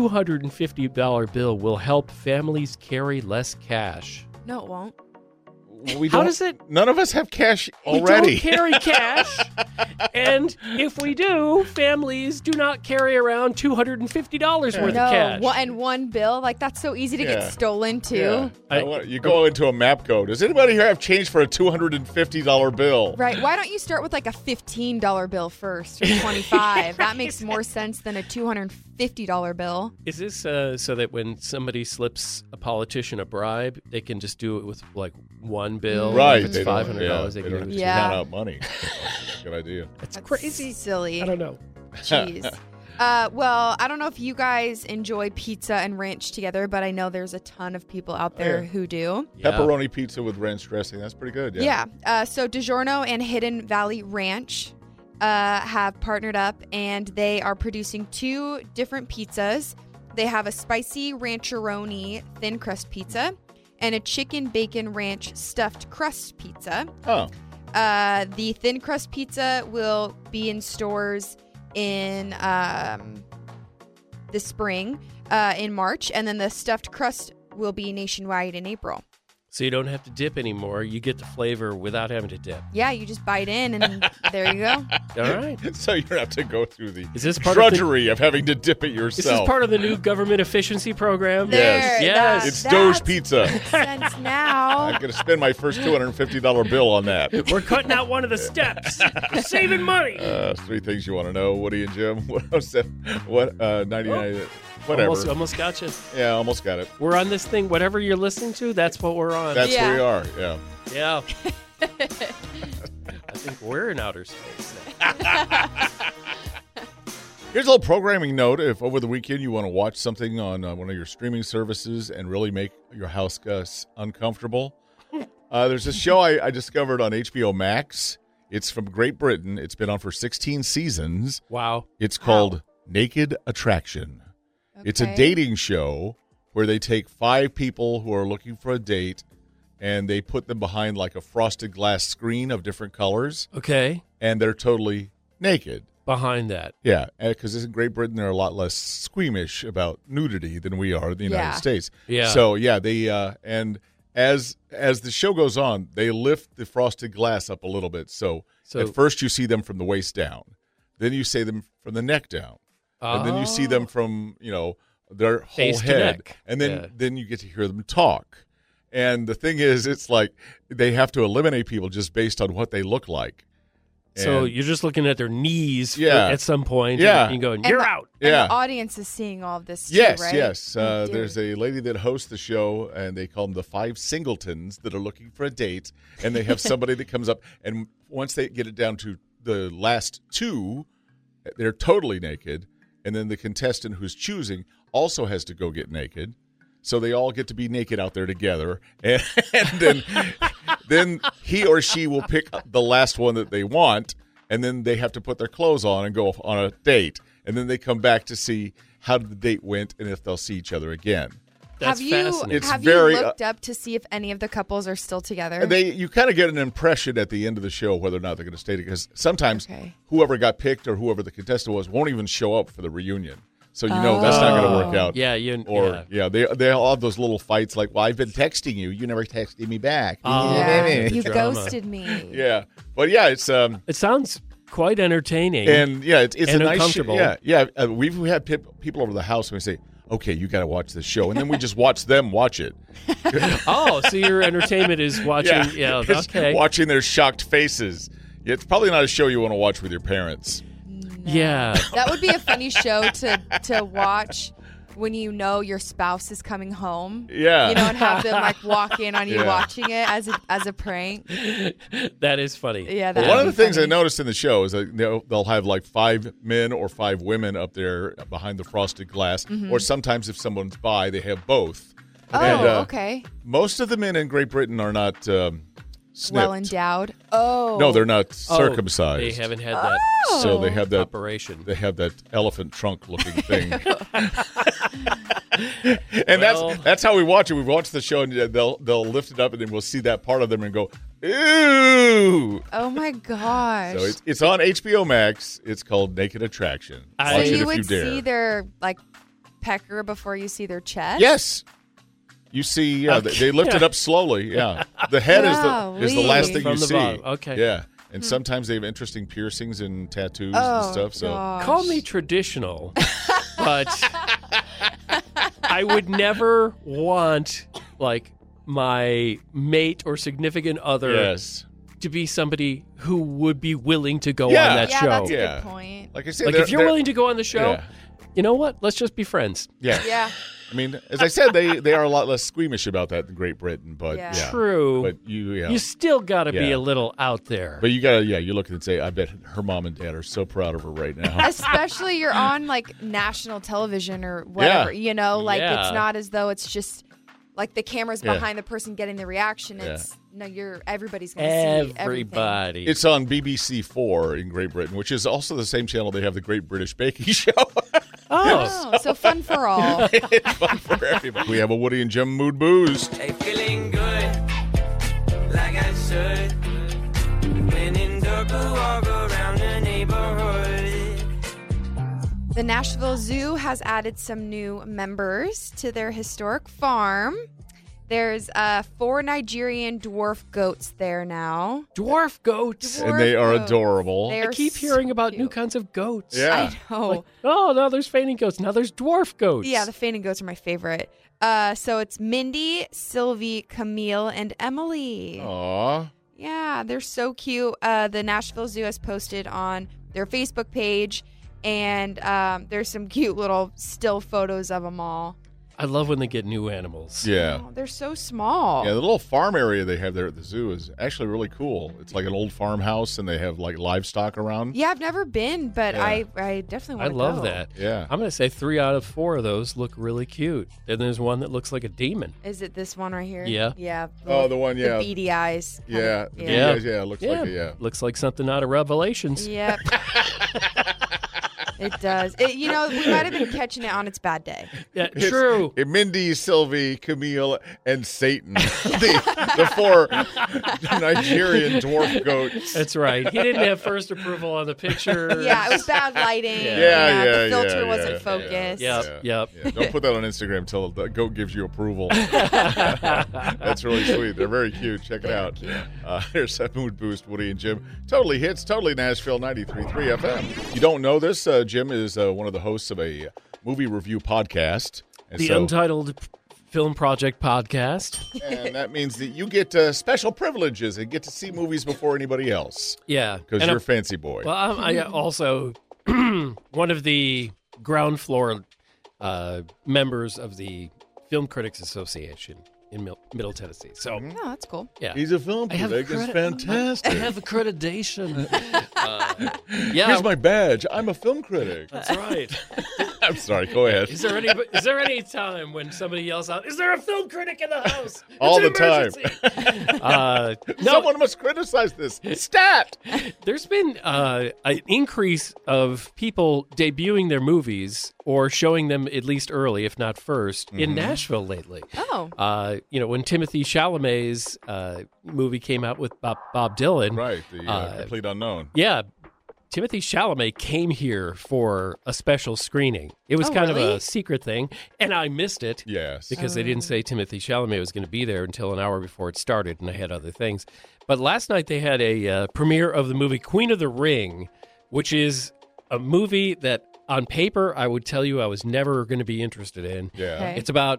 Speaker 2: $250 bill will help families carry less cash.
Speaker 4: No, it won't.
Speaker 1: We
Speaker 2: How
Speaker 1: don't-
Speaker 2: does it?
Speaker 1: None of us have cash
Speaker 2: We
Speaker 1: already.
Speaker 2: don't carry cash. And if we do, families do not carry around $250 worth
Speaker 4: No,
Speaker 2: of cash.
Speaker 4: and one bill, like that's so easy to
Speaker 1: Yeah.
Speaker 4: get stolen too.
Speaker 1: Yeah. You go into a MAPCO. Does anybody here have change for a $250 bill?
Speaker 4: Right. Why don't you start with like a $15 bill first or 25? That makes more sense than a $250 bill.
Speaker 2: Is this so that when somebody slips a politician a bribe, they can just do it with like one bill?
Speaker 1: Right.
Speaker 2: If it's
Speaker 1: They don't-
Speaker 2: $500,
Speaker 1: they
Speaker 2: they
Speaker 1: don't
Speaker 2: can
Speaker 1: have
Speaker 2: do
Speaker 1: to
Speaker 2: it.
Speaker 4: Yeah.
Speaker 1: count out money. That's a good idea.
Speaker 2: It's
Speaker 4: That's
Speaker 2: crazy.
Speaker 4: silly.
Speaker 2: I don't know.
Speaker 4: Jeez. Well, I don't know if you guys enjoy pizza and ranch together, but I know there's a ton of people out there
Speaker 1: Yeah.
Speaker 4: who do.
Speaker 2: Yeah.
Speaker 1: Pepperoni pizza with ranch dressing. That's pretty good. Yeah.
Speaker 4: Yeah. So DiGiorno and Hidden Valley Ranch have partnered up, and they are producing 2 different pizzas. They have a spicy rancheroni thin crust pizza and a chicken bacon ranch stuffed crust pizza.
Speaker 1: Oh.
Speaker 4: The thin crust pizza will be in stores in the spring, in March, and then the stuffed crust will be nationwide in April.
Speaker 2: So you don't have to dip anymore. You get the flavor without having to dip.
Speaker 4: Yeah, you just bite in, and there you go.
Speaker 2: All right.
Speaker 1: So you don't have to go through the
Speaker 2: Is this part of the,
Speaker 1: drudgery of having to dip it
Speaker 2: This
Speaker 1: yourself.
Speaker 2: is part of the new government efficiency program?
Speaker 1: Yes.
Speaker 4: There,
Speaker 2: Yes.
Speaker 1: It's
Speaker 4: that's
Speaker 1: Doge pizza.
Speaker 4: Sense now.
Speaker 1: I'm going to spend my first $250 bill on that.
Speaker 2: We're cutting out one of the steps. We're saving money.
Speaker 1: 3 things you want to know. Woody and Jim. What was that? What? 99. Whatever.
Speaker 2: Almost got you.
Speaker 1: Yeah, almost got it.
Speaker 2: We're on this thing. Whatever you're listening to, that's what we're on.
Speaker 1: That's
Speaker 4: Yeah.
Speaker 1: where we are. Yeah.
Speaker 2: Yeah. I think we're in outer space now.
Speaker 1: Here's a little programming note. If over the weekend you want to watch something on one of your streaming services and really make your house uncomfortable, there's this show I discovered on HBO Max. It's from Great Britain. It's been on for 16 seasons.
Speaker 2: Wow.
Speaker 1: It's called Naked Attraction. It's a
Speaker 4: Okay.
Speaker 1: dating show where they take 5 people who are looking for a date and they put them behind like a frosted glass screen of different colors,
Speaker 2: Okay.
Speaker 1: and they're totally naked.
Speaker 2: Behind that.
Speaker 1: Yeah, because in Great Britain, they're a lot less squeamish about nudity than we are in the United
Speaker 4: Yeah.
Speaker 1: States.
Speaker 2: Yeah.
Speaker 1: So, yeah, they and as the show goes on, they lift the frosted glass up a little bit. So at first you see them from the waist down. Then you see them from the neck down. And then you see them from, their whole
Speaker 2: Face to
Speaker 1: head.
Speaker 2: neck.
Speaker 1: And then,
Speaker 2: Yeah.
Speaker 1: then you get to hear them talk. And the thing is, it's like they have to eliminate people just based on what they look like.
Speaker 2: So
Speaker 1: And-
Speaker 2: you're just looking at their knees
Speaker 1: Yeah.
Speaker 2: at some point.
Speaker 1: Yeah.
Speaker 2: And going,
Speaker 4: And
Speaker 2: you're
Speaker 4: the-
Speaker 2: out.
Speaker 4: And
Speaker 1: Yeah.
Speaker 4: the audience is seeing all of this too,
Speaker 1: Yes,
Speaker 4: right?
Speaker 1: yes.
Speaker 4: Oh, dear.
Speaker 1: There's a lady that hosts the show, and they call them the 5 singletons that are looking for a date. And they have somebody that comes up, and once they get it down to the last 2, they're totally naked. And then the contestant who's choosing also has to go get naked. So they all get to be naked out there together. And then he or she will pick the last one that they want, and then they have to put their clothes on and go on a date. And then they come back to see how the date went and if they'll see each other again.
Speaker 2: That's
Speaker 4: have you
Speaker 2: fascinating.
Speaker 1: It's
Speaker 4: have
Speaker 1: very,
Speaker 4: you looked up to see if any of the couples are still together?
Speaker 1: And you kind of get an impression at the end of the show whether or not they're going to stay together. Because sometimes
Speaker 4: Okay.
Speaker 1: whoever got picked or whoever the contestant was won't even show up for the reunion. So that's not going to work out.
Speaker 2: Yeah,
Speaker 1: They all have those little fights like, well, I've been texting you. You never texted me back.
Speaker 4: yeah,
Speaker 2: the
Speaker 4: you
Speaker 2: drama.
Speaker 4: ghosted me.
Speaker 1: Yeah. But yeah, it's
Speaker 2: It sounds quite entertaining.
Speaker 1: and yeah, it's
Speaker 2: And
Speaker 1: a nice
Speaker 2: uncomfortable.
Speaker 1: Yeah. We've had people over the house and we say, okay, you got to watch this show, and then we just watch them watch it.
Speaker 2: Oh, so your entertainment is watching. Yeah,
Speaker 1: Just
Speaker 2: okay.
Speaker 1: watching their shocked faces. Yeah, it's probably not a show you want to watch with your parents.
Speaker 2: Yeah.
Speaker 4: That would be a funny show to watch when you know your spouse is coming home.
Speaker 1: Yeah.
Speaker 4: And have them like walk in on you
Speaker 1: Yeah.
Speaker 4: watching it as a prank.
Speaker 2: That is funny.
Speaker 4: Yeah,
Speaker 1: Well,
Speaker 4: that
Speaker 1: one
Speaker 4: would
Speaker 1: of the
Speaker 4: be
Speaker 1: things I
Speaker 4: funny.
Speaker 1: noticed in the show is that they'll have like 5 men or 5 women up there behind the frosted glass, or sometimes if someone's by, they have both.
Speaker 4: Oh,
Speaker 1: And,
Speaker 4: okay.
Speaker 1: Most of the men in Great Britain are not snipped.
Speaker 4: Well endowed. Oh.
Speaker 1: No, they're not
Speaker 2: Oh,
Speaker 1: circumcised.
Speaker 2: They haven't had that
Speaker 1: So they have that
Speaker 2: operation.
Speaker 1: They have that elephant trunk looking thing. And
Speaker 2: Well-
Speaker 1: that's how we watch it. We watch the show and they'll lift it up and then we'll see that part of them and go, ooh.
Speaker 4: Oh my gosh.
Speaker 1: So it's on HBO Max. It's called Naked Attraction.
Speaker 2: I-
Speaker 1: Watch
Speaker 4: So
Speaker 1: it
Speaker 4: you
Speaker 1: if
Speaker 4: would
Speaker 1: you dare.
Speaker 4: see their like pecker before you see their chest?
Speaker 1: Yes. You see, yeah, they lift it up slowly. Yeah, the head is the last thing
Speaker 2: From
Speaker 1: you
Speaker 2: the
Speaker 1: see.
Speaker 2: bottom. Okay.
Speaker 1: Yeah, and sometimes they have interesting piercings and tattoos
Speaker 4: Oh,
Speaker 1: and stuff. So
Speaker 4: gosh.
Speaker 2: Call me traditional, but I would never want like my mate or significant other
Speaker 1: yes,
Speaker 2: to be somebody who would be willing to go
Speaker 1: Yeah.
Speaker 2: on that
Speaker 4: Yeah,
Speaker 2: show.
Speaker 4: that's a
Speaker 1: Yeah.
Speaker 4: good point.
Speaker 1: like I said,
Speaker 2: Like if you're willing to go on the show,
Speaker 1: Yeah.
Speaker 2: you know what? Let's just be friends.
Speaker 1: yeah.
Speaker 4: Yeah.
Speaker 1: I mean, as I said, they are a lot less squeamish about that in Great Britain, but
Speaker 4: Yeah.
Speaker 1: yeah,
Speaker 2: True.
Speaker 1: But
Speaker 2: You still got to be
Speaker 1: Yeah.
Speaker 2: a little out there.
Speaker 1: But you gotta, you look and say, I bet her mom and dad are so proud of her right now.
Speaker 4: Especially you're on like national television or whatever, like
Speaker 2: Yeah.
Speaker 4: it's not as though it's just like the camera's
Speaker 1: Yeah.
Speaker 4: behind the person getting the reaction.
Speaker 1: Yeah.
Speaker 4: It's everybody's going to see everything.
Speaker 2: Everybody.
Speaker 1: It's on BBC4 in Great Britain, which is also the same channel they have the Great British Baking Show.
Speaker 2: oh,
Speaker 4: Oh, so fun for all.
Speaker 1: It's fun for everybody. We have a Woody and Jim mood boost.
Speaker 9: Hey, feeling good, like I should. When in dark, I walk around the neighborhood.
Speaker 4: The Nashville Zoo has added some new members to their historic farm. There's 4 Nigerian dwarf goats there now.
Speaker 2: dwarf goats.
Speaker 4: Dwarf
Speaker 1: And they are
Speaker 4: goats.
Speaker 1: adorable.
Speaker 4: They
Speaker 2: I
Speaker 4: are
Speaker 2: keep
Speaker 4: so
Speaker 2: hearing about
Speaker 4: cute.
Speaker 2: new kinds of goats.
Speaker 1: Yeah.
Speaker 4: I know.
Speaker 2: Like, oh, now there's fainting goats. Now there's dwarf goats.
Speaker 4: Yeah, the fainting goats are my favorite. So it's Mindy, Sylvie, Camille, and Emily.
Speaker 1: Aw.
Speaker 4: Yeah, they're so cute. The Nashville Zoo has posted on their Facebook page, and there's some cute little still photos of them all.
Speaker 2: I love when they get new animals.
Speaker 1: Yeah.
Speaker 4: Oh, they're so small.
Speaker 1: Yeah, the little farm area they have there at the zoo is actually really cool. It's like an old farmhouse, and they have like livestock around.
Speaker 4: Yeah, I've never been, but
Speaker 1: Yeah.
Speaker 4: I definitely
Speaker 2: I
Speaker 4: want to
Speaker 2: love
Speaker 4: go.
Speaker 2: that.
Speaker 1: Yeah.
Speaker 2: I'm going to say 3 out of 4 of those look really cute. And there's one that looks like a demon.
Speaker 4: Is it this one right here?
Speaker 2: Yeah.
Speaker 4: Yeah.
Speaker 1: Oh, the one, yeah.
Speaker 4: The beady eyes.
Speaker 1: Yeah.
Speaker 4: Yeah.
Speaker 1: Yeah. It looks like it, yeah.
Speaker 2: Looks like something out of Revelations.
Speaker 4: Yep. It does. We might have been catching it on its bad day.
Speaker 2: Yeah, true.
Speaker 1: Mindy, Sylvie, Camille, and Satan, the 4 Nigerian dwarf goats.
Speaker 2: That's right. He didn't have first approval on the picture.
Speaker 4: Yeah, it was bad lighting.
Speaker 1: Yeah,
Speaker 4: the filter wasn't focused.
Speaker 2: Yep.
Speaker 1: Yeah, don't put that on Instagram until the goat gives you approval. That's really sweet. They're very cute. Check it out. Here's that Mood Boost, Woody and Jim. Totally hits, totally Nashville, 93.3 FM. You don't know this? Jim is one of the hosts of a movie review podcast. And
Speaker 2: The Untitled Film Project Podcast.
Speaker 1: And that means that you get special privileges and get to see movies before anybody else.
Speaker 2: Yeah.
Speaker 1: Because you're a fancy boy.
Speaker 2: Well, I also one of the ground floor members of the Film Critics Association in Middle Tennessee. So,
Speaker 4: Oh, that's cool.
Speaker 2: yeah.
Speaker 1: He's a film critic. It's fantastic.
Speaker 2: I have accreditation. Yeah.
Speaker 1: Here's my badge. I'm a film critic.
Speaker 2: That's right.
Speaker 1: I'm sorry. Go ahead.
Speaker 2: Is there any time when somebody yells out, "Is there a film critic in the house?"
Speaker 1: All
Speaker 2: It's
Speaker 1: the
Speaker 2: an emergency." No,
Speaker 1: Someone must criticize this. Stat!
Speaker 2: there's been an increase of people debuting their movies or showing them at least early, if not first, in Nashville lately.
Speaker 4: Oh.
Speaker 2: When Timothy Chalamet's movie came out with Bob Dylan.
Speaker 1: Right, the Complete Unknown.
Speaker 2: Yeah. Timothy Chalamet came here for a special screening. It was kind of
Speaker 4: really?
Speaker 2: a secret thing, and I missed it.
Speaker 1: Yes.
Speaker 2: Because they didn't say Timothy Chalamet was going to be there until an hour before it started, and I had other things. But last night they had a premiere of the movie Queen of the Ring, which is a movie that on paper I would tell you I was never going to be interested in.
Speaker 1: Yeah.
Speaker 4: Okay.
Speaker 2: It's about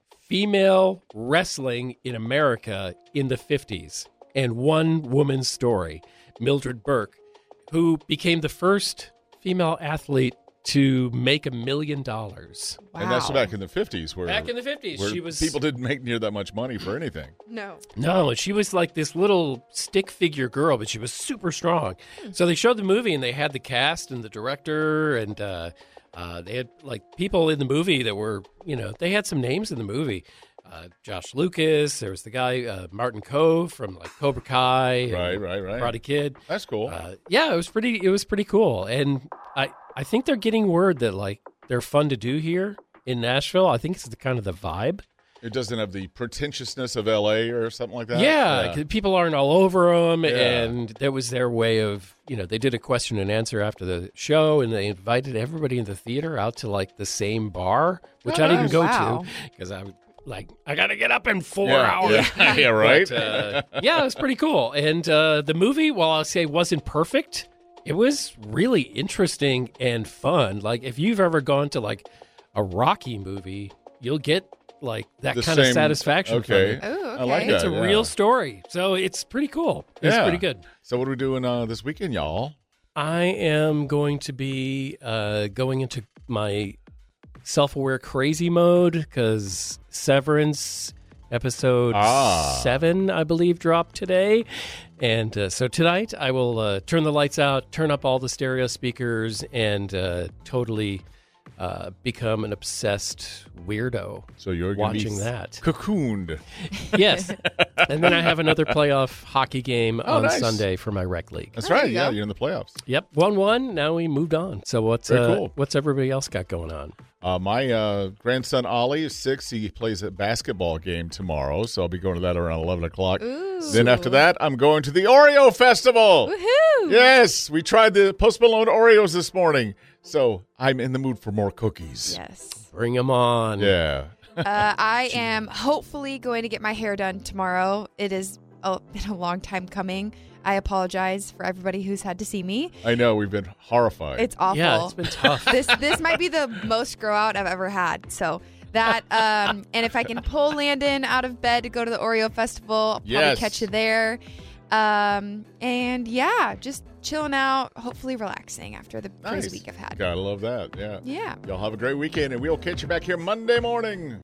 Speaker 2: female wrestling in America in the 50s and one woman's story, Mildred Burke, who became the first female athlete to make $1 million.
Speaker 4: Wow.
Speaker 1: And that's back in the 50s. Where,
Speaker 2: Back in the 50s,
Speaker 1: where
Speaker 2: she was
Speaker 1: people didn't make near that much money for anything.
Speaker 4: No.
Speaker 2: No, she was like this little stick figure girl, but she was super strong. So they showed the movie, and they had the cast and the director, and they had like people in the movie that were, they had some names in the movie. Josh Lucas, there was the guy Martin Kove from like Cobra Kai, and
Speaker 1: Right.
Speaker 2: Karate Kid.
Speaker 1: That's cool.
Speaker 2: Yeah, it was pretty cool, and I think they're getting word that like they're fun to do here in Nashville. I think it's kind of the vibe.
Speaker 1: It doesn't have the pretentiousness of L.A. or something like that?
Speaker 2: Yeah, 'cause people aren't all over them,
Speaker 1: Yeah.
Speaker 2: and that was their way of, they did a question and answer after the show, and they invited everybody in the theater out to like the same bar, which I didn't go
Speaker 4: wow.
Speaker 2: to because I got to get up in 4
Speaker 1: Yeah,
Speaker 2: hours.
Speaker 1: yeah, right?
Speaker 2: But, yeah, it was pretty cool. And the movie, while I'll say wasn't perfect, it was really interesting and fun. Like if you've ever gone to like a Rocky movie, you'll get like that
Speaker 1: The
Speaker 2: kind of
Speaker 1: same-
Speaker 2: satisfaction
Speaker 1: okay.
Speaker 2: from it.
Speaker 4: Oh, okay.
Speaker 1: I like
Speaker 2: It's
Speaker 1: that.
Speaker 2: a
Speaker 1: yeah.
Speaker 2: real story. So it's pretty cool. It's
Speaker 1: Yeah.
Speaker 2: pretty good.
Speaker 1: So what are we doing this weekend, y'all?
Speaker 2: I am going to be going into my self-aware crazy mode because Severance episode 7, I believe, dropped today. And so tonight I will turn the lights out, turn up all the stereo speakers, and totally become an obsessed weirdo.
Speaker 1: So you're gonna be
Speaker 2: watching that.
Speaker 1: cocooned.
Speaker 2: Yes. And then I have another playoff hockey game on
Speaker 1: nice.
Speaker 2: Sunday for my rec league.
Speaker 1: That's
Speaker 4: There
Speaker 1: right.
Speaker 4: you
Speaker 1: Yeah,
Speaker 4: go.
Speaker 1: you're in the playoffs.
Speaker 2: Yep, 1-1. Now we moved on. So what's
Speaker 1: Very cool.
Speaker 2: what's everybody else got going on?
Speaker 1: My grandson Ollie is 6. He plays a basketball game tomorrow, so I'll be going to that around 11 o'clock.
Speaker 4: Ooh.
Speaker 1: Then after that, I'm going to the Oreo Festival.
Speaker 4: Woohoo!
Speaker 1: Yes, we tried the Post Malone Oreos this morning, so I'm in the mood for more cookies.
Speaker 4: Yes.
Speaker 2: Bring them on.
Speaker 1: Yeah.
Speaker 4: I am hopefully going to get my hair done tomorrow. It has been a long time coming. I apologize for everybody who's had to see me.
Speaker 1: I know, we've been horrified.
Speaker 4: It's awful.
Speaker 2: Yeah, it's been tough.
Speaker 4: This might be the most grow out I've ever had. So that and if I can pull Landon out of bed to go to the Oreo Festival, I'll probably
Speaker 1: Yes.
Speaker 4: catch you there. And yeah, just chilling out, hopefully relaxing after the crazy
Speaker 1: Nice.
Speaker 4: week I've had.
Speaker 1: Gotta love that. Yeah.
Speaker 4: Yeah.
Speaker 1: Y'all have a great weekend, and we'll catch you back here Monday morning.